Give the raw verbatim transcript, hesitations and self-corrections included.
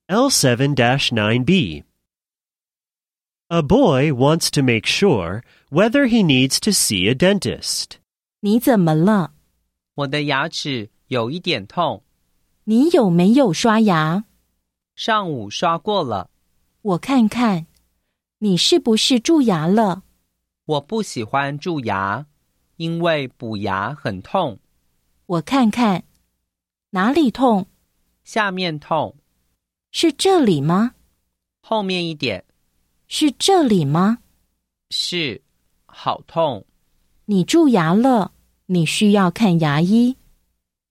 L seven dash nine B. A boy wants to make sure whether he needs to see a dentist. 你怎么了？ 我的牙齿有一点痛， 你有没有刷牙？ 上午刷过了。 我看看，你是不是蛀牙了？ 我不喜欢蛀牙，因为补牙很痛。 我看看，哪里痛？ 下面痛。 是这里吗？ 后面一点。 是这里吗？ 是，好痛。 你蛀牙了，你需要看牙医。